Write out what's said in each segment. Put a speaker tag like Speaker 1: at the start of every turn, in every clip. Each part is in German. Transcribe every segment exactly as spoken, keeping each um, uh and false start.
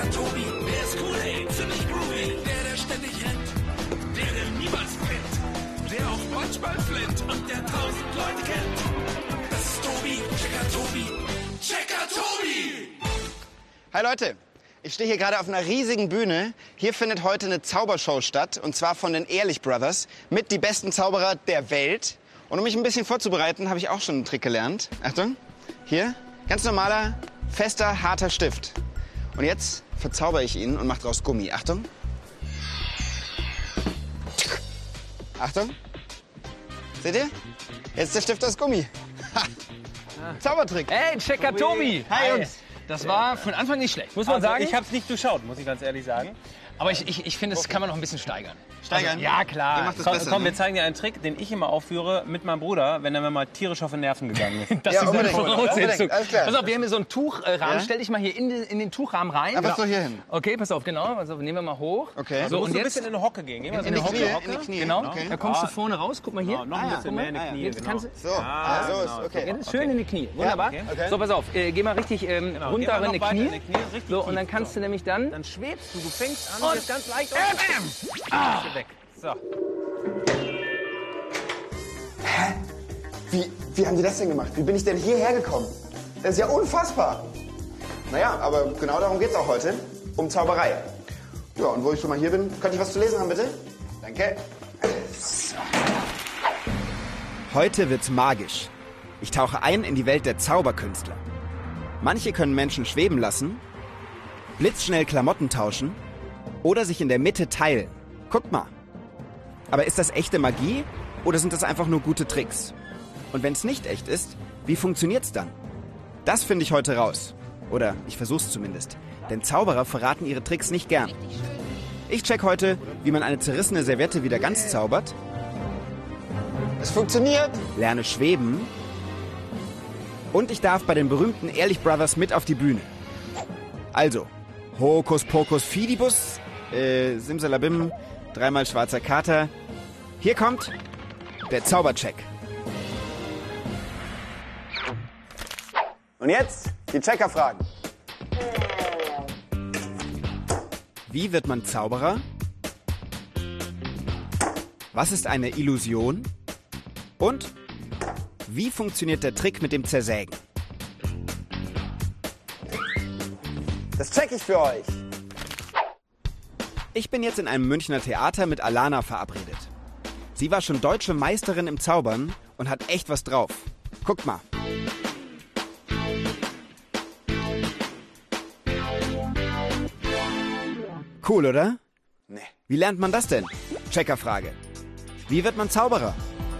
Speaker 1: Tobi, der ist cool, ey, ziemlich groovy. Der, der ständig rennt, der, der niemals pennt, der auch manchmal flennt und der tausend Leute kennt. Das ist Tobi, Checker Tobi, Checker Tobi!
Speaker 2: Hi Leute, ich stehe hier gerade auf einer riesigen Bühne. Hier findet heute eine Zaubershow statt, und zwar von den Ehrlich Brothers, mit die besten Zauberer der Welt. Und um mich ein bisschen vorzubereiten, habe ich auch schon einen Trick gelernt. Achtung, hier, ganz normaler, fester, harter Stift. Und jetzt verzauber ich ihn und mache draus Gummi. Achtung. Achtung. Seht ihr? Jetzt ist der Stift aus Gummi. Ha. Zaubertrick.
Speaker 3: Hey, Checker Tobi!
Speaker 2: Hi, Jungs.
Speaker 3: Das war von Anfang nicht schlecht, muss man
Speaker 4: Also,
Speaker 3: sagen.
Speaker 4: ich habe es nicht durchschaut, muss ich ganz ehrlich sagen.
Speaker 3: Aber ich, ich, ich finde, das kann man noch ein bisschen steigern.
Speaker 2: Steigern?
Speaker 3: Also, ja, klar.
Speaker 2: Ihr macht das
Speaker 4: Komm,
Speaker 2: besser,
Speaker 4: komm,
Speaker 2: ne?
Speaker 4: wir zeigen dir einen Trick, den ich immer aufführe mit meinem Bruder, wenn er mir mal tierisch auf die Nerven gegangen ist.
Speaker 3: Das
Speaker 2: Ja,
Speaker 3: ist eine
Speaker 2: unbedingt.
Speaker 3: Voraussetzung.
Speaker 2: Unbedingt. Alles klar.
Speaker 3: Pass auf, wir haben hier so einen Tuchrahmen.
Speaker 2: Ja?
Speaker 3: Stell dich mal hier in den, in den Tuchrahmen rein.
Speaker 2: Einfach so hier hin.
Speaker 3: Okay, pass auf, genau. Also nehmen wir mal hoch.
Speaker 2: Okay.
Speaker 4: So,
Speaker 3: So,
Speaker 4: du
Speaker 3: und
Speaker 4: musst ein
Speaker 3: jetzt
Speaker 4: bisschen in eine Hocke gehen. Geh mal so
Speaker 3: in
Speaker 4: in
Speaker 3: die
Speaker 4: eine
Speaker 3: Hocke.
Speaker 4: Hocke.
Speaker 2: in die Knie.
Speaker 3: Genau,
Speaker 2: Okay.
Speaker 3: da kommst du
Speaker 4: Ah.
Speaker 3: vorne raus. Guck mal hier.
Speaker 4: Ja, noch ein
Speaker 2: Ah, ja.
Speaker 4: bisschen mehr in die Knie.
Speaker 3: Jetzt
Speaker 4: Genau.
Speaker 3: kannst du,
Speaker 2: So,
Speaker 4: Ah,
Speaker 2: so ist,
Speaker 4: genau.
Speaker 2: okay.
Speaker 3: Jetzt schön in die Knie. Wunderbar.
Speaker 4: okay.
Speaker 2: Okay.
Speaker 3: So, pass auf. Äh, geh mal richtig ähm,
Speaker 4: Genau,
Speaker 3: runter
Speaker 4: geh mal
Speaker 3: in
Speaker 4: noch
Speaker 3: die
Speaker 4: weiter
Speaker 3: Knie.
Speaker 4: in die Knie, richtig
Speaker 3: So, und dann
Speaker 4: tief.
Speaker 3: kannst
Speaker 4: So.
Speaker 3: du nämlich dann...
Speaker 4: Dann schwebst du, du fängst an
Speaker 3: Und-
Speaker 4: und jetzt ganz leicht auf.
Speaker 3: Ah.
Speaker 4: Weg. So.
Speaker 2: Wie, wie haben die das denn gemacht? Wie bin ich denn hierher gekommen? Das ist ja unfassbar. Naja, aber genau darum geht's auch heute. Um Zauberei. Ja, und wo ich schon mal hier bin, könnte ich was zu lesen haben, bitte? Danke. So. Heute wird's magisch. Ich tauche ein in die Welt der Zauberkünstler. Manche können Menschen schweben lassen, blitzschnell Klamotten tauschen oder sich in der Mitte teilen. Guckt mal. Aber ist das echte Magie oder sind das einfach nur gute Tricks? Und wenn es nicht echt ist, wie funktioniert's dann? Das finde ich heute raus. Oder ich versuch's zumindest. Denn Zauberer verraten ihre Tricks nicht gern. Ich check heute, wie man eine zerrissene Serviette wieder ganz zaubert. Es funktioniert. Lerne schweben. Und ich darf bei den berühmten Ehrlich Brothers mit auf die Bühne. Also, Hokus Pokus Fidibus, äh, Simsalabim, dreimal schwarzer Kater. Hier kommt der Zaubercheck. Und jetzt die Checkerfragen. Wie wird man Zauberer? Was ist eine Illusion? Und wie funktioniert der Trick mit dem Zersägen? Das check ich für euch. Ich bin jetzt in einem Münchner Theater mit Alana verabredet. Sie war schon deutsche Meisterin im Zaubern und hat echt was drauf. Guckt mal. Cool, oder? Nee. Wie lernt man das denn? Checkerfrage. Wie wird man Zauberer?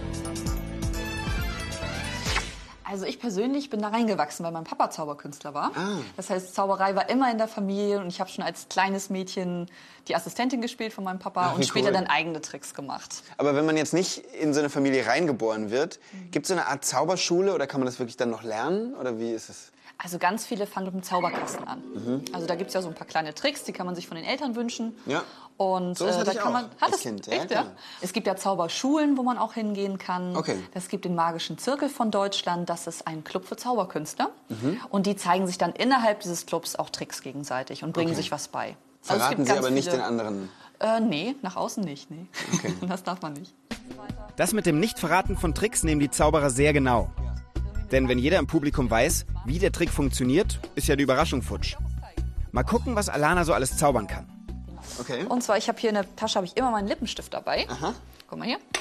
Speaker 5: Also ich persönlich bin da reingewachsen, weil mein Papa Zauberkünstler war.
Speaker 2: Ah.
Speaker 5: Das heißt, Zauberei war immer in der Familie und ich habe schon als kleines Mädchen die Assistentin gespielt von meinem Papa
Speaker 2: Ach, wie
Speaker 5: und später
Speaker 2: cool.
Speaker 5: dann eigene Tricks gemacht.
Speaker 2: Aber wenn man jetzt nicht in so eine Familie reingeboren wird, gibt es so eine Art Zauberschule oder kann man das wirklich dann noch lernen? Oder wie ist es?
Speaker 5: Also ganz viele fangen mit dem Zauberkasten an. Also da gibt es ja so ein paar kleine Tricks, die kann man sich von den Eltern wünschen.
Speaker 2: Ja.
Speaker 5: Und
Speaker 2: So was
Speaker 5: äh,
Speaker 2: hatte
Speaker 5: da
Speaker 2: ich
Speaker 5: kann
Speaker 2: auch
Speaker 5: man
Speaker 2: als
Speaker 5: das
Speaker 2: Kind, ja,
Speaker 5: echt,
Speaker 2: klar.
Speaker 5: ja. Es gibt ja Zauberschulen, wo man auch hingehen kann.
Speaker 2: Okay.
Speaker 5: Es gibt den Magischen Zirkel von Deutschland, das ist ein Club für Zauberkünstler.
Speaker 2: Mhm.
Speaker 5: Und die zeigen sich dann innerhalb dieses Clubs auch Tricks gegenseitig und bringen
Speaker 2: Okay.
Speaker 5: sich was bei. Also es
Speaker 2: Verraten
Speaker 5: gibt
Speaker 2: Sie
Speaker 5: ganz
Speaker 2: aber nicht
Speaker 5: viele-
Speaker 2: den anderen.
Speaker 5: Äh, nee, nach außen nicht, nee.
Speaker 2: Okay.
Speaker 5: Das darf man nicht.
Speaker 2: Das mit dem Nichtverraten von Tricks nehmen die Zauberer sehr genau. Denn wenn jeder im Publikum weiß, wie der Trick funktioniert, ist ja die Überraschung futsch. Mal gucken, was Alana so alles zaubern kann. Okay.
Speaker 5: Und zwar, ich habe hier in der Tasche habe ich immer meinen Lippenstift dabei.
Speaker 2: Aha.
Speaker 5: Guck mal hier.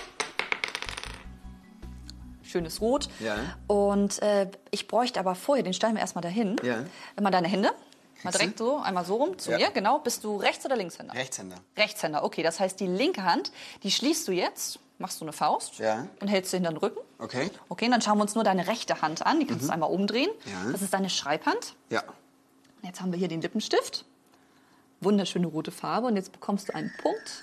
Speaker 5: Schönes Rot.
Speaker 2: Ja.
Speaker 5: Und äh, ich bräuchte aber vorher, den stellen wir erstmal dahin.
Speaker 2: Ja.
Speaker 5: Mal deine Hände. Mal
Speaker 2: Kriegst
Speaker 5: direkt so, einmal so rum zu
Speaker 2: Ja.
Speaker 5: mir. Genau. Bist du Rechts- oder Linkshänder?
Speaker 2: Rechtshänder.
Speaker 5: Rechtshänder, okay. Das heißt, die linke Hand, die schließt du jetzt, machst du eine Faust
Speaker 2: Ja.
Speaker 5: und hältst sie hinter den Rücken.
Speaker 2: Okay.
Speaker 5: Okay, und dann schauen wir uns nur deine rechte Hand an. Die kannst du einmal umdrehen.
Speaker 2: Ja.
Speaker 5: Das ist deine Schreibhand.
Speaker 2: Ja.
Speaker 5: Und jetzt haben wir hier den Lippenstift. Wunderschöne rote Farbe. Und jetzt bekommst du einen Punkt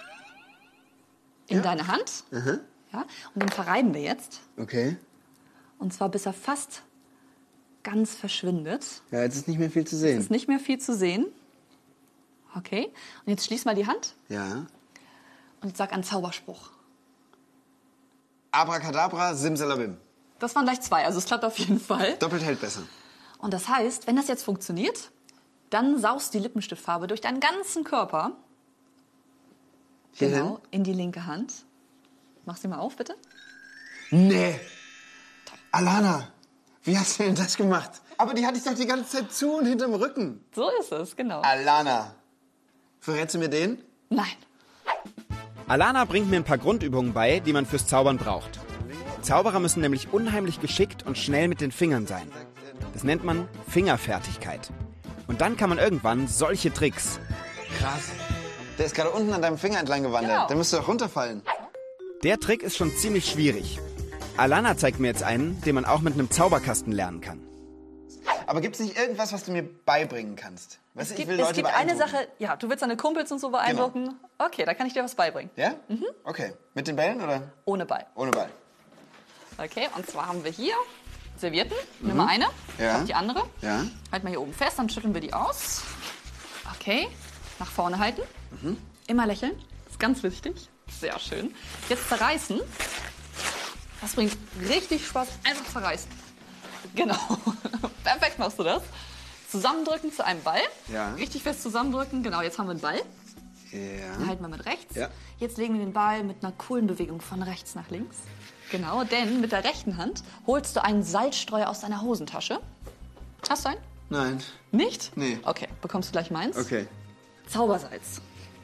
Speaker 5: in
Speaker 2: Ja.
Speaker 5: deine Hand. Ja, und den verreiben wir jetzt.
Speaker 2: Okay.
Speaker 5: Und zwar bis er fast ganz verschwindet.
Speaker 2: Ja, jetzt ist nicht mehr viel zu
Speaker 5: Es
Speaker 2: sehen.
Speaker 5: ist nicht mehr viel zu sehen. Okay. Und jetzt schließ mal die Hand
Speaker 2: Ja.
Speaker 5: und jetzt sag einen Zauberspruch.
Speaker 2: Abracadabra, Simsalabim.
Speaker 5: Das waren gleich zwei, also es klappt auf jeden Fall.
Speaker 2: Doppelt hält besser.
Speaker 5: Und das heißt, wenn das jetzt funktioniert, Dann saugst du die Lippenstiftfarbe durch deinen ganzen Körper.
Speaker 2: Hier
Speaker 5: Genau,
Speaker 2: hin?
Speaker 5: in die linke Hand. Mach sie mal auf, bitte.
Speaker 2: Nee. Alana, wie hast du denn das gemacht? Aber die hatte ich doch die ganze Zeit zu und hinterm Rücken.
Speaker 5: So ist es, genau.
Speaker 2: Alana, verrätst du mir den?
Speaker 5: Nein.
Speaker 2: Alana bringt mir ein paar Grundübungen bei, die man fürs Zaubern braucht. Zauberer müssen nämlich unheimlich geschickt und schnell mit den Fingern sein. Das nennt man Fingerfertigkeit. Und dann kann man irgendwann solche Tricks.
Speaker 6: Krass. Der ist gerade unten an deinem Finger entlang gewandert.
Speaker 5: Genau.
Speaker 6: Der müsste doch runterfallen.
Speaker 2: Der Trick ist schon ziemlich schwierig. Alana zeigt mir jetzt einen, den man auch mit einem Zauberkasten lernen kann.
Speaker 6: Aber gibt es nicht irgendwas, was du mir beibringen kannst? Weißt du,
Speaker 5: Es
Speaker 6: ich
Speaker 5: gibt,
Speaker 6: will
Speaker 5: es
Speaker 6: Leute
Speaker 5: gibt eine
Speaker 6: beeindrucken.
Speaker 5: Sache, ja, du willst deine Kumpels und so beeindrucken. Okay, da kann ich dir was beibringen.
Speaker 6: Ja? Mhm. Okay. Mit den Bällen oder
Speaker 5: Ohne Ball.
Speaker 6: ohne Ball?
Speaker 5: Okay, und zwar haben wir hier Servietten. Nimm mal eine,
Speaker 6: Ja.
Speaker 5: auf die andere.
Speaker 6: Ja.
Speaker 5: Halt mal hier oben fest, dann schütteln wir die aus. Okay, nach vorne halten. Immer lächeln, das ist ganz wichtig. Sehr schön. Jetzt zerreißen. Das bringt richtig Spaß. Einfach zerreißen. Genau. Perfekt machst du das. Zusammendrücken zu einem Ball.
Speaker 6: Ja.
Speaker 5: Richtig fest zusammendrücken. Genau, jetzt haben wir einen Ball.
Speaker 6: Ja.
Speaker 5: Den halten wir mit rechts.
Speaker 6: Ja.
Speaker 5: Jetzt legen wir den Ball mit einer coolen Bewegung von rechts nach links. Genau, denn mit der rechten Hand holst du einen Salzstreuer aus deiner Hosentasche. Hast du einen?
Speaker 6: Nein.
Speaker 5: Nicht?
Speaker 6: Nee.
Speaker 5: Okay, bekommst du gleich meins.
Speaker 6: Okay.
Speaker 5: Zaubersalz.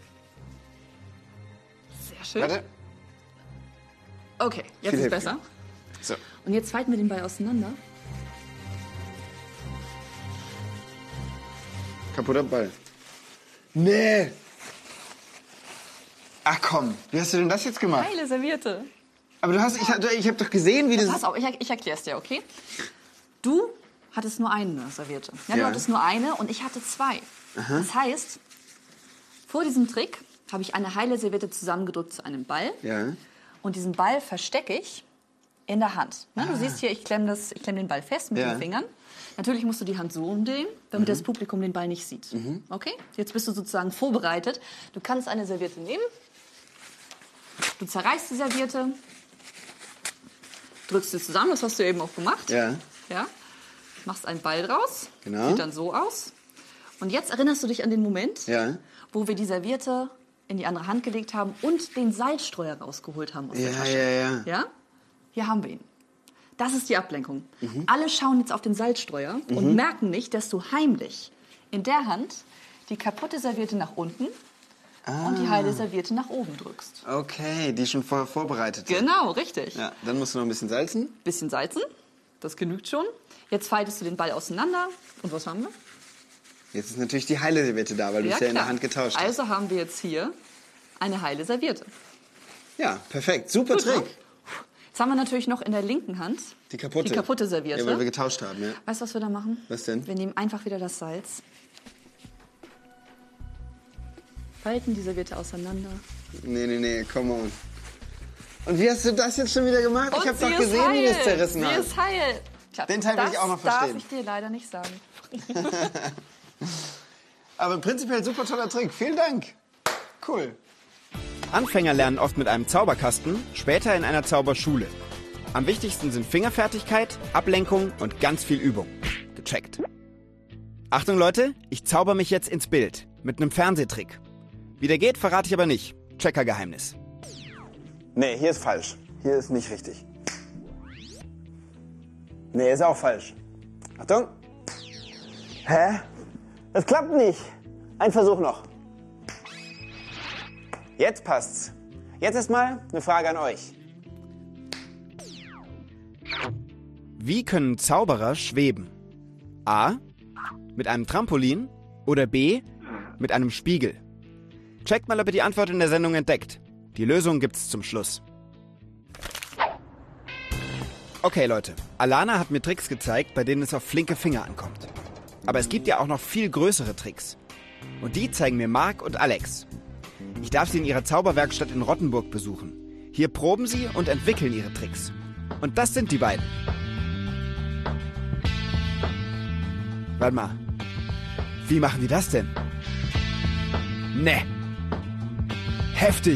Speaker 5: Sehr schön.
Speaker 6: Warte.
Speaker 5: Okay, jetzt
Speaker 6: Viel
Speaker 5: ist
Speaker 6: hilft
Speaker 5: besser.
Speaker 6: mir. So.
Speaker 5: Und jetzt falten wir den Ball auseinander.
Speaker 6: Kaputter Ball. Nee. Ach komm, wie hast du denn das jetzt gemacht?
Speaker 5: Heile Serviette.
Speaker 6: Aber du hast, ich, hab- ich habe doch gesehen, wie das...
Speaker 5: Pass auf, ich, ich erkläre es dir, okay? Du hattest nur eine Serviette. Ja, du
Speaker 6: Ja.
Speaker 5: hattest nur eine und ich hatte zwei. Das heißt, vor diesem Trick habe ich eine heile Serviette zusammengedrückt zu einem Ball.
Speaker 6: Ja.
Speaker 5: Und diesen Ball verstecke ich in der Hand. Ne, du siehst hier, ich klemme das- ich klemm den Ball fest mit
Speaker 6: Ja.
Speaker 5: den Fingern. Natürlich musst du die Hand so umdrehen, damit das Publikum den Ball nicht sieht. Okay? Jetzt bist du sozusagen vorbereitet. Du kannst eine Serviette nehmen. Du zerreißt die Serviette. Drückst sie zusammen, das hast du eben auch gemacht.
Speaker 6: Ja.
Speaker 5: Ja. Machst einen Ball draus.
Speaker 6: Genau.
Speaker 5: Sieht dann so aus. Und jetzt erinnerst du dich an den Moment,
Speaker 6: Ja.
Speaker 5: wo wir die Serviette in die andere Hand gelegt haben und den Salzstreuer rausgeholt haben aus der
Speaker 6: Ja,
Speaker 5: Tasche.
Speaker 6: ja, ja.
Speaker 5: Ja? Hier haben wir ihn. Das ist die Ablenkung. Alle schauen jetzt auf den Salzstreuer und merken nicht, dass du heimlich in der Hand die kaputte Serviette nach unten und die heile Serviette nach oben drückst.
Speaker 6: Okay, die schon vorher vorbereitet sind.
Speaker 5: Genau, richtig.
Speaker 6: Ja, dann musst du noch ein bisschen salzen.
Speaker 5: Bisschen salzen, das genügt schon. Jetzt faltest du den Ball auseinander. Und was haben wir?
Speaker 6: Jetzt ist natürlich die heile Serviette da, weil du es ja in der
Speaker 5: klar.
Speaker 6: Hand getauscht hast.
Speaker 5: Also haben wir jetzt hier eine heile Serviette.
Speaker 6: Ja, perfekt. Super
Speaker 5: Gut, ne?
Speaker 6: Trick.
Speaker 5: Jetzt haben wir natürlich noch in der linken Hand
Speaker 6: Die kaputte.
Speaker 5: die kaputte Serviette.
Speaker 6: Ja, weil wir getauscht haben, ja.
Speaker 5: Weißt du, was wir da machen?
Speaker 6: Was denn?
Speaker 5: Wir nehmen einfach wieder das Salz, falten die Serviette auseinander.
Speaker 6: Nee, nee, nee, come on. Und wie hast du das jetzt schon wieder gemacht? ich habe
Speaker 5: sie
Speaker 6: doch
Speaker 5: ist
Speaker 6: gesehen,
Speaker 5: heil.
Speaker 6: wie das zerrissen
Speaker 5: Sie
Speaker 6: hat.
Speaker 5: ist heil. Tja,
Speaker 6: Den Teil will
Speaker 5: das
Speaker 6: ich auch noch
Speaker 5: darf
Speaker 6: verstehen.
Speaker 5: ich dir leider nicht sagen.
Speaker 6: Aber prinzipiell super toller Trick. Vielen Dank. Cool.
Speaker 2: Anfänger lernen oft mit einem Zauberkasten, später in einer Zauberschule. Am wichtigsten sind Fingerfertigkeit, Ablenkung und ganz viel Übung. Gecheckt. Achtung Leute, ich zauber mich jetzt ins Bild. Mit einem Fernsehtrick. Wie der geht, verrate ich aber nicht. Checkergeheimnis.
Speaker 6: Nee, hier ist falsch. Hier ist nicht richtig. Nee, ist auch falsch. Achtung. Hä? Das klappt nicht. Ein Versuch noch. Jetzt passt's. Jetzt erstmal eine Frage an euch.
Speaker 2: Wie können Zauberer schweben? A. Mit einem Trampolin oder B. Mit einem Spiegel? Checkt mal, ob ihr die Antwort in der Sendung entdeckt. Die Lösung gibt's zum Schluss. Okay Leute, Alana hat mir Tricks gezeigt, bei denen es auf flinke Finger ankommt. Aber es gibt ja auch noch viel größere Tricks. Und die zeigen mir Marc und Alex. Ich darf sie in ihrer Zauberwerkstatt in Rottenburg besuchen. Hier proben sie und entwickeln ihre Tricks. Und das sind die beiden. Warte mal. Wie machen die das denn? Ne. Heftig.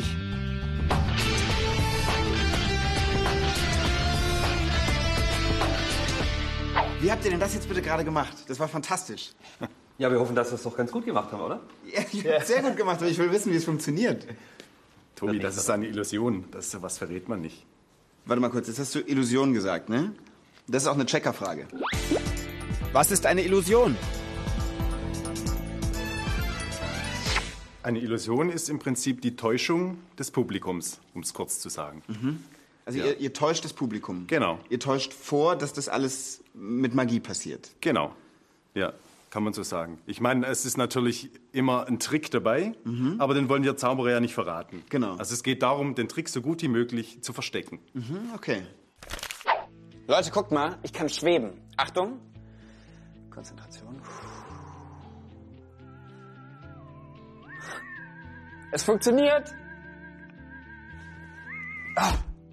Speaker 2: Wie habt ihr denn das jetzt bitte gerade gemacht? Das war fantastisch.
Speaker 7: Ja, wir hoffen, dass wir es doch ganz gut gemacht haben, oder?
Speaker 2: Ja, ich hab's sehr gut gemacht, aber ich will wissen, wie es funktioniert.
Speaker 8: Tobi, das ist eine Illusion. Das ist, was verrät man nicht.
Speaker 2: Warte mal kurz, jetzt hast du Illusion gesagt, ne? Das ist auch eine Checkerfrage. Was ist eine Illusion?
Speaker 8: Eine Illusion ist im Prinzip die Täuschung des Publikums, um es kurz zu sagen.
Speaker 2: Mhm. Also
Speaker 8: Ja.
Speaker 2: ihr, ihr täuscht das Publikum.
Speaker 8: Genau.
Speaker 2: Ihr täuscht vor, dass das alles mit Magie passiert.
Speaker 8: Genau. Ja, kann man so sagen. Ich meine, es ist natürlich immer ein Trick dabei, aber den wollen wir Zauberer ja nicht verraten.
Speaker 2: Genau.
Speaker 8: Also es geht darum, den Trick so gut wie möglich zu verstecken.
Speaker 2: Mhm, okay.
Speaker 9: Leute, guckt mal, ich kann schweben. Achtung. Konzentration. Es funktioniert. Ah.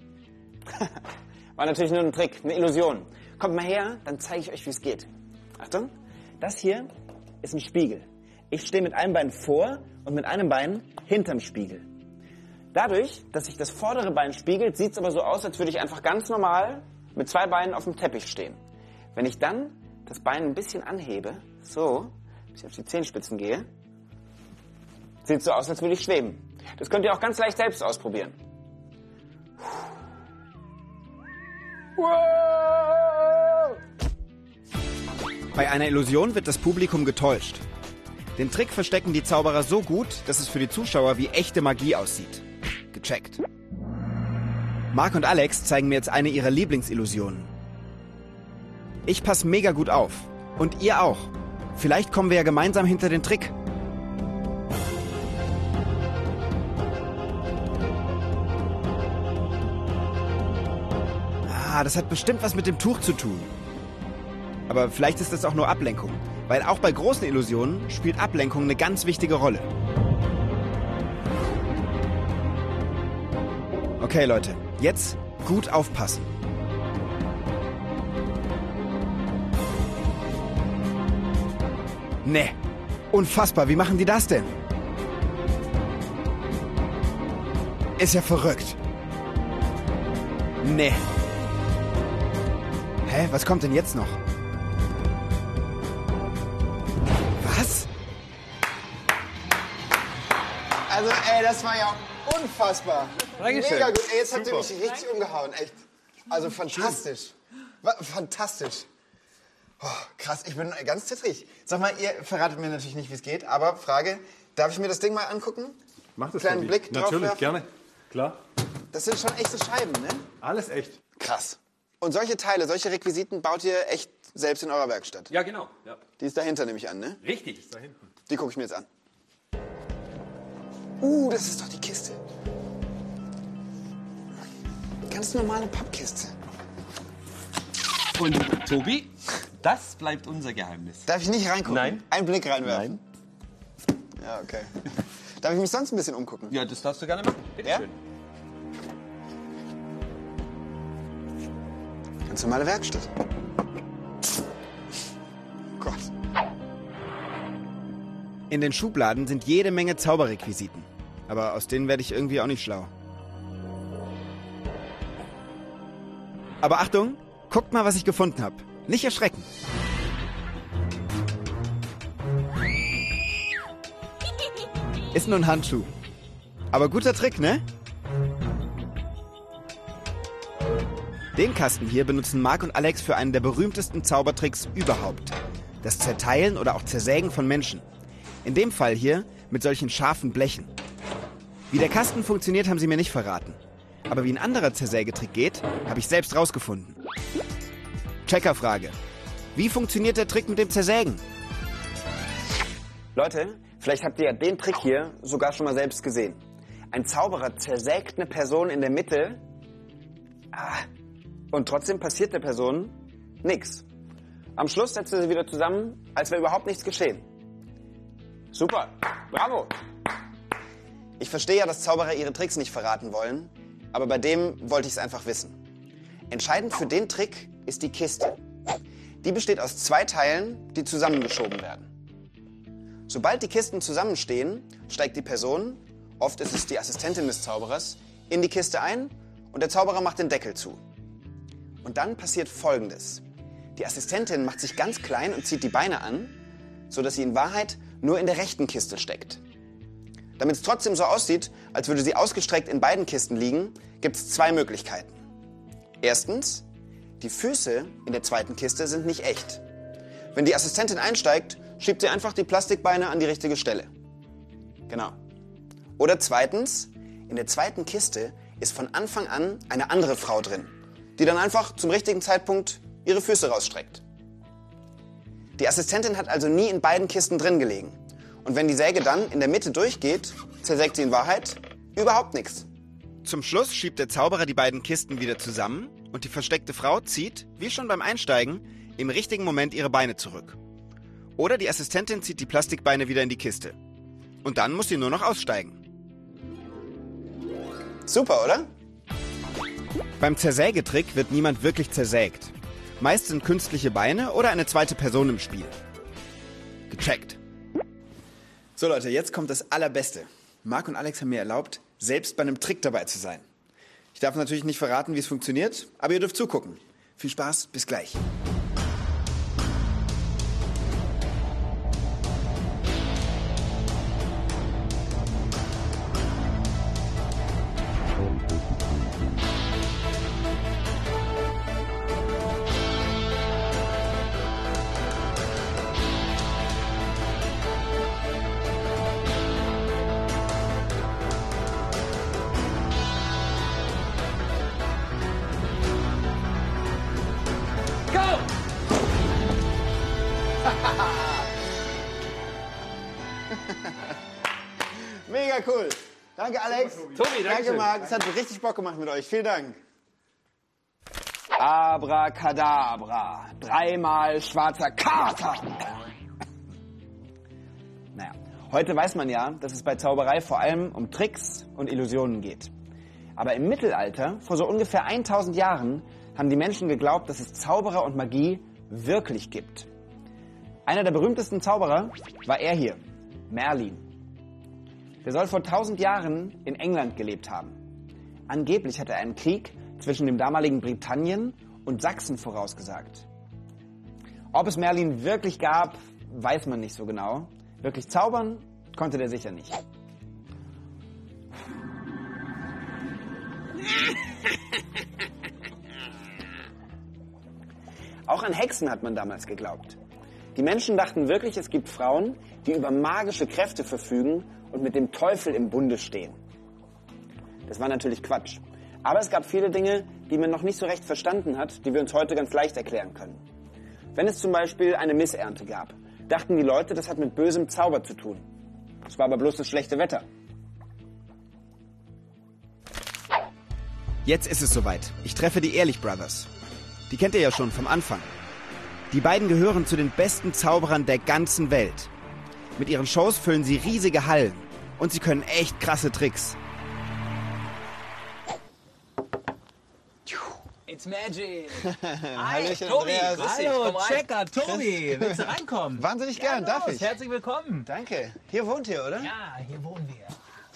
Speaker 9: War natürlich nur ein Trick, eine Illusion. Kommt mal her, dann zeige ich euch, wie es geht. Achtung. Das hier ist ein Spiegel. Ich stehe mit einem Bein vor und mit einem Bein hinterm Spiegel. Dadurch, dass sich das vordere Bein spiegelt, sieht es aber so aus, als würde ich einfach ganz normal mit zwei Beinen auf dem Teppich stehen. Wenn ich dann das Bein ein bisschen anhebe, so, bis ich auf die Zehenspitzen gehe, sieht es so aus, als würde ich schweben. Das könnt ihr auch ganz leicht selbst ausprobieren. Wow!
Speaker 2: Bei einer Illusion wird das Publikum getäuscht. Den Trick verstecken die Zauberer so gut, dass es für die Zuschauer wie echte Magie aussieht. Gecheckt. Marc und Alex zeigen mir jetzt eine ihrer Lieblingsillusionen. Ich passe mega gut auf. Und ihr auch. Vielleicht kommen wir ja gemeinsam hinter den Trick. Ah, das hat bestimmt was mit dem Tuch zu tun. Aber vielleicht ist das auch nur Ablenkung. Weil auch bei großen Illusionen spielt Ablenkung eine ganz wichtige Rolle. Okay, Leute. Jetzt gut aufpassen. Nee. Unfassbar. Wie machen die das denn? Ist ja verrückt. Nee. Hä? Was kommt denn jetzt noch? Was?
Speaker 6: Also, ey, das war ja unfassbar.
Speaker 3: Dankeschön.
Speaker 6: Mega gut. Ey, jetzt habt ihr mich richtig umgehauen, echt. Also fantastisch. Wa- Fantastisch. Oh, krass, ich bin ganz zittrig. Sag mal, ihr verratet mir natürlich nicht, wie es geht, aber Frage, darf ich mir das Ding mal angucken?
Speaker 8: Mach das,
Speaker 6: Kleinen
Speaker 8: Tobi.
Speaker 6: Blick drauf
Speaker 8: Natürlich,
Speaker 6: werfen?
Speaker 8: gerne. Klar.
Speaker 6: Das sind schon echte Scheiben, ne?
Speaker 8: Alles echt.
Speaker 6: Krass. Und solche Teile, solche Requisiten baut ihr echt selbst in eurer Werkstatt?
Speaker 7: Ja, genau. Ja.
Speaker 6: Die ist dahinter, nehme ich an, ne?
Speaker 7: Richtig.
Speaker 6: Die gucke ich mir jetzt an. Uh, das ist doch die Kiste. Ganz normale Pappkiste.
Speaker 7: Und Tobi, das bleibt unser Geheimnis.
Speaker 6: Darf ich nicht reingucken?
Speaker 7: Nein.
Speaker 6: Einen Blick reinwerfen? Ja, okay. Darf ich mich sonst ein bisschen umgucken?
Speaker 7: Ja, das darfst du gerne machen. Bitte
Speaker 6: Ja?
Speaker 7: schön.
Speaker 6: Ganz normale Werkstatt. Gott.
Speaker 2: In den Schubladen sind jede Menge Zauberrequisiten. Aber aus denen werde ich irgendwie auch nicht schlau. Aber Achtung, guckt mal, was ich gefunden habe. Nicht erschrecken. Ist nur ein Handschuh. Aber guter Trick, ne? Den Kasten hier benutzen Marc und Alex für einen der berühmtesten Zaubertricks überhaupt. Das Zerteilen oder auch Zersägen von Menschen. In dem Fall hier mit solchen scharfen Blechen. Wie der Kasten funktioniert, haben sie mir nicht verraten. Aber wie ein anderer Zersägetrick geht, habe ich selbst rausgefunden. Checkerfrage. Wie funktioniert der Trick mit dem Zersägen?
Speaker 9: Leute, vielleicht habt ihr ja den Trick hier sogar schon mal selbst gesehen. Ein Zauberer zersägt eine Person in der Mitte ah, und trotzdem passiert der Person nichts. Am Schluss setzt er sie wieder zusammen, als wäre überhaupt nichts geschehen. Super, bravo!
Speaker 6: Ich verstehe ja, dass Zauberer ihre Tricks nicht verraten wollen, aber bei dem wollte ich es einfach wissen. Entscheidend für den Trick ist die Kiste. Die besteht aus zwei Teilen, die zusammengeschoben werden. Sobald die Kisten zusammenstehen, steigt die Person, oft ist es die Assistentin des Zauberers, in die Kiste ein und der Zauberer macht den Deckel zu. Und dann passiert Folgendes. Die Assistentin macht sich ganz klein und zieht die Beine an. sodass sie in Wahrheit nur in der rechten Kiste steckt. Damit es trotzdem so aussieht, als würde sie ausgestreckt in beiden Kisten liegen, gibt es zwei Möglichkeiten. Erstens, die Füße in der zweiten Kiste sind nicht echt. Wenn die Assistentin einsteigt, schiebt sie einfach die Plastikbeine an die richtige Stelle. Genau. Oder zweitens, in der zweiten Kiste ist von Anfang an eine andere Frau drin, die dann einfach zum richtigen Zeitpunkt ihre Füße rausstreckt. Die Assistentin hat also nie in beiden Kisten drin gelegen. Und wenn die Säge dann in der Mitte durchgeht, zersägt sie in Wahrheit überhaupt nichts.
Speaker 2: Zum Schluss schiebt der Zauberer die beiden Kisten wieder zusammen und die versteckte Frau zieht, wie schon beim Einsteigen, im richtigen Moment ihre Beine zurück. Oder die Assistentin zieht die Plastikbeine wieder in die Kiste. Und dann muss sie nur noch aussteigen.
Speaker 6: Super, oder?
Speaker 2: Beim Zersägetrick wird niemand wirklich zersägt. Meist sind künstliche Beine oder eine zweite Person im Spiel. Gecheckt.
Speaker 6: So Leute, jetzt kommt das Allerbeste. Marc und Alex haben mir erlaubt, selbst bei einem Trick dabei zu sein. Ich darf natürlich nicht verraten, wie es funktioniert, aber ihr dürft zugucken. Viel Spaß, bis gleich. Mega cool. Danke, Alex.
Speaker 4: Tobi, danke
Speaker 6: Danke,
Speaker 4: schön.
Speaker 6: Marc. Es hat richtig Bock gemacht mit euch. Vielen Dank. Abracadabra. Dreimal schwarzer Kater. Naja, heute weiß man ja, dass es bei Zauberei vor allem um Tricks und Illusionen geht. Aber im Mittelalter, vor so ungefähr tausend Jahren, haben die Menschen geglaubt, dass es Zauberer und Magie wirklich gibt. Einer der berühmtesten Zauberer war er hier, Merlin. Der soll vor tausend Jahren in England gelebt haben. Angeblich hat er einen Krieg zwischen dem damaligen Britannien und Sachsen vorausgesagt. Ob es Merlin wirklich gab, weiß man nicht so genau. Wirklich zaubern konnte der sicher nicht. Auch an Hexen hat man damals geglaubt. Die Menschen dachten wirklich, es gibt Frauen, die über magische Kräfte verfügen und mit dem Teufel im Bunde stehen. Das war natürlich Quatsch. Aber es gab viele Dinge, die man noch nicht so recht verstanden hat, die wir uns heute ganz leicht erklären können. Wenn es zum Beispiel eine Missernte gab, dachten die Leute, das hat mit bösem Zauber zu tun. Es war aber bloß das schlechte Wetter.
Speaker 2: Jetzt ist es soweit. Ich treffe die Ehrlich Brothers. Die kennt ihr ja schon vom Anfang. Die beiden gehören zu den besten Zauberern der ganzen Welt. Mit ihren Shows füllen sie riesige Hallen. Und sie können echt krasse Tricks.
Speaker 3: It's magic.
Speaker 6: Hallöchen,
Speaker 3: Tobi,
Speaker 6: Andreas.
Speaker 3: grüß dich,
Speaker 4: Hallo,
Speaker 3: komm rein.
Speaker 4: Checker, Tobi. Willst du reinkommen?
Speaker 6: Wahnsinnig gern,
Speaker 4: Ja,
Speaker 6: darf
Speaker 4: los,
Speaker 6: ich?
Speaker 4: Herzlich willkommen.
Speaker 6: Danke. Hier wohnt ihr, oder?
Speaker 4: Ja, hier wohnen wir.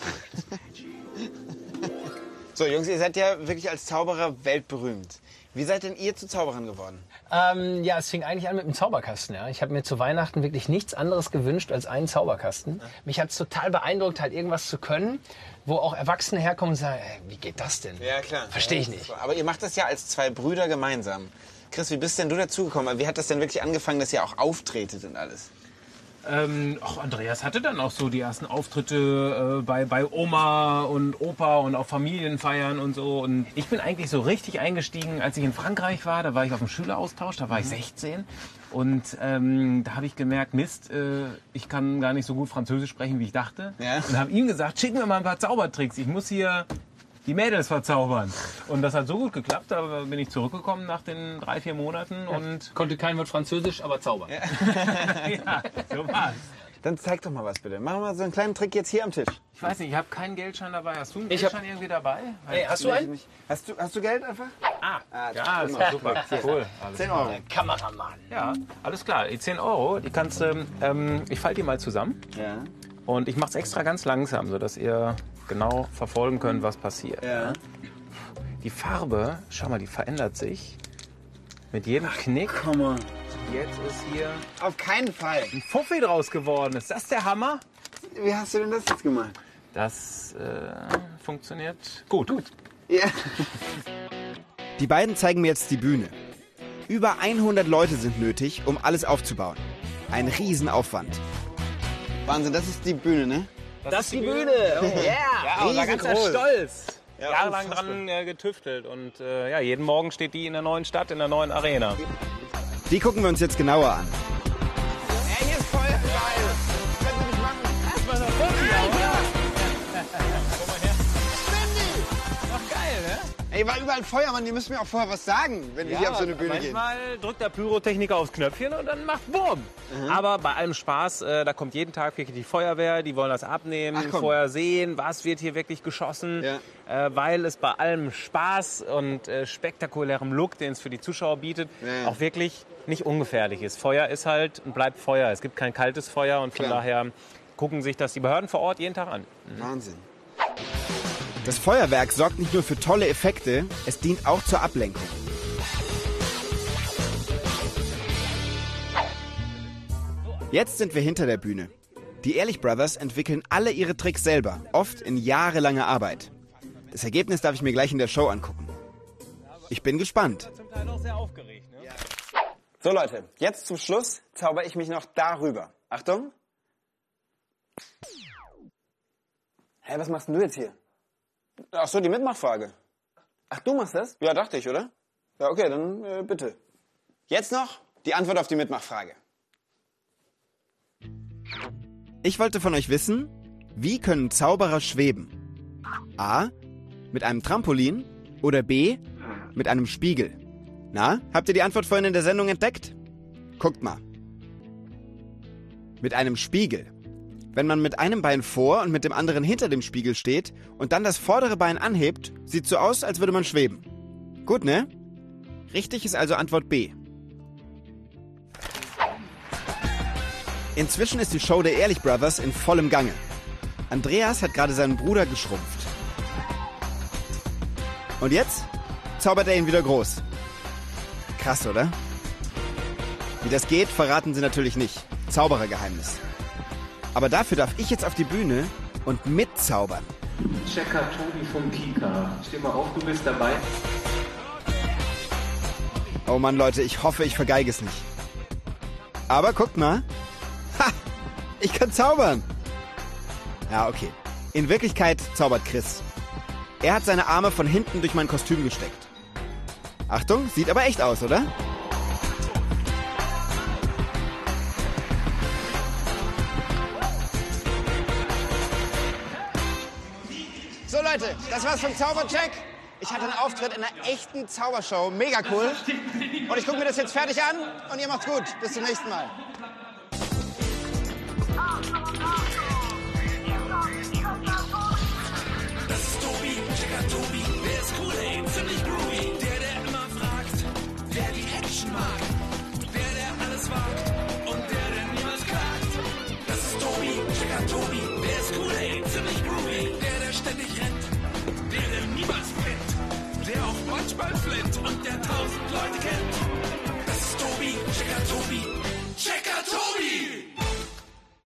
Speaker 6: So, Jungs, ihr seid ja wirklich als Zauberer weltberühmt. Wie seid denn ihr zu Zauberern geworden?
Speaker 3: Ähm, ja, es fing eigentlich an mit dem Zauberkasten. Ja. Ich habe mir zu Weihnachten wirklich nichts anderes gewünscht als einen Zauberkasten. Mich hat es total beeindruckt, halt irgendwas zu können, wo auch Erwachsene herkommen und sagen, ey, wie geht das denn?
Speaker 6: Ja, klar.
Speaker 3: Verstehe ich nicht.
Speaker 6: Aber ihr macht das ja als zwei Brüder gemeinsam. Chris, wie bist denn du dazugekommen? Wie hat das denn wirklich angefangen, dass ihr auch auftretet und alles?
Speaker 4: Ähm, auch Andreas hatte dann auch so die ersten Auftritte äh, bei, bei Oma und Opa und auch Familienfeiern und so. Und ich bin eigentlich so richtig eingestiegen, als ich in Frankreich war. Da war ich auf dem Schüleraustausch, da war ich sechzehn. Und ähm, da habe ich gemerkt, Mist, äh, ich kann gar nicht so gut Französisch sprechen, wie ich dachte.
Speaker 6: Ja.
Speaker 4: Und habe ihm gesagt, schick mir mal ein paar Zaubertricks. Ich muss hier die Mädels verzaubern. Und das hat so gut geklappt, da bin ich zurückgekommen nach den drei, vier Monaten und
Speaker 3: Konnte kein Wort Französisch, aber zaubern.
Speaker 4: ja, so war's.
Speaker 6: Dann zeig doch mal was bitte. Machen wir mal so einen kleinen Trick jetzt hier am Tisch.
Speaker 4: Ich weiß nicht, ich habe keinen Geldschein dabei. Hast du einen
Speaker 3: Ich hab-
Speaker 4: Geldschein irgendwie dabei?
Speaker 3: Ey, hast du einen?
Speaker 6: Hast du, hast du Geld einfach?
Speaker 4: Ah,
Speaker 6: Ah,
Speaker 4: ja, ist doch super. Cool. Alles
Speaker 6: zehn
Speaker 4: klar.
Speaker 6: Euro.
Speaker 3: Kameramann.
Speaker 4: Ja, alles klar. Die zehn Euro, die kannst du, ähm, ich falte die mal zusammen
Speaker 6: Ja.
Speaker 4: und ich mache es extra ganz langsam, sodass ihr genau verfolgen könnt, was passiert.
Speaker 6: Ja.
Speaker 4: Die Farbe, schau mal, die verändert sich mit jedem Knick.
Speaker 6: Komm mal.
Speaker 4: Jetzt ist hier
Speaker 6: Auf keinen Fall.
Speaker 4: ein Fuffi draus geworden. Ist das der Hammer?
Speaker 6: Wie hast du denn das jetzt gemacht?
Speaker 4: Das äh, funktioniert gut. gut.
Speaker 6: Ja.
Speaker 2: Die beiden zeigen mir jetzt die Bühne. Über hundert Leute sind nötig, um alles aufzubauen. Ein Riesenaufwand.
Speaker 6: Wahnsinn, das ist die Bühne, ne?
Speaker 4: Das, ist die Bühne. Oh, yeah. Ja, und da ganz
Speaker 6: Riesengroß.
Speaker 4: stolz.
Speaker 6: Ja,
Speaker 4: Jahrelang
Speaker 6: unfassbar.
Speaker 4: dran äh, getüftelt. Und äh, ja, jeden Morgen steht die in der neuen Stadt, in der neuen Arena.
Speaker 2: Die gucken wir uns jetzt genauer an.
Speaker 6: Ey, hier ist voll geil. Können Sie nicht machen.
Speaker 4: Erstmal noch Fuffi, oder? Guck mal her. Doch geil, ne?
Speaker 6: Ey, war überall Feuer, Mann. Die müssen mir auch vorher was sagen, wenn wir hier auf so eine Bühne gehen.
Speaker 4: manchmal drückt der Pyrotechniker aufs Knöpfchen und dann macht Wurm. Aber bei allem Spaß, äh, da kommt jeden Tag wirklich die Feuerwehr, die wollen das abnehmen,
Speaker 6: Ach, komm.
Speaker 4: vorher sehen, was wird hier wirklich geschossen.
Speaker 6: Ja.
Speaker 4: Äh, weil es bei allem Spaß und äh, spektakulärem Look, den es für die Zuschauer bietet,
Speaker 6: Ja, ja.
Speaker 4: auch wirklich nicht ungefährlich ist. Feuer ist halt und bleibt Feuer. Es gibt kein kaltes Feuer und von
Speaker 6: Klar.
Speaker 4: daher gucken sich das die Behörden vor Ort jeden Tag an.
Speaker 6: Wahnsinn.
Speaker 2: Das Feuerwerk sorgt nicht nur für tolle Effekte, es dient auch zur Ablenkung. Jetzt sind wir hinter der Bühne. Die Ehrlich Brothers entwickeln alle ihre Tricks selber, oft in jahrelanger Arbeit. Das Ergebnis darf ich mir gleich in der Show angucken. Ich bin gespannt.
Speaker 4: Zum Teil auch sehr aufgeregt. Ne?
Speaker 6: So, Leute, jetzt zum Schluss zauber ich mich noch darüber. Achtung. Hä, was machst denn du jetzt hier? Ach so, die Mitmachfrage. Ach, du machst das? Ja, dachte ich, oder? Ja, okay, dann äh, bitte. Jetzt noch die Antwort auf die Mitmachfrage.
Speaker 2: Ich wollte von euch wissen, wie können Zauberer schweben? A. Mit einem Trampolin oder B. Mit einem Spiegel? Na, habt ihr die Antwort vorhin in der Sendung entdeckt? Guckt mal. Mit einem Spiegel. Wenn man mit einem Bein vor und mit dem anderen hinter dem Spiegel steht und dann das vordere Bein anhebt, sieht so aus, als würde man schweben. Gut, ne? Richtig ist also Antwort B. Inzwischen ist die Show der Ehrlich Brothers in vollem Gange. Andreas hat gerade seinen Bruder geschrumpft. Und jetzt zaubert er ihn wieder groß. Krass, oder? Wie das geht, verraten sie natürlich nicht. Zauberergeheimnis. Aber dafür darf ich jetzt auf die Bühne und mitzaubern.
Speaker 10: Checker Tobi vom Kika. Steh mal auf, du bist dabei.
Speaker 2: Oh Mann, Leute, ich hoffe, ich vergeige es nicht. Aber guckt mal. Ha! Ich kann zaubern. Ja, okay. In Wirklichkeit zaubert Chris. Er hat seine Arme von hinten durch mein Kostüm gesteckt. Achtung, sieht aber echt aus, oder?
Speaker 6: So, Leute, das war's vom Zaubercheck. Ich hatte einen Auftritt in einer echten Zaubershow. Mega cool. Und ich gucke mir das jetzt fertig an und ihr macht's gut. Bis zum nächsten Mal.
Speaker 1: Das ist Tobi, Checker Tobi, der ist cool, ey, ziemlich groovy. Der, der immer fragt, wer die Action mag. Der, der alles wagt und der, der niemals klagt. Das ist Tobi, Checker Tobi, der ist cool, ey, ziemlich groovy. Der, der ständig rennt, der, der niemals brennt. Der auch manchmal flennt und der tausend Leute kennt. Das ist Tobi, Checker Tobi,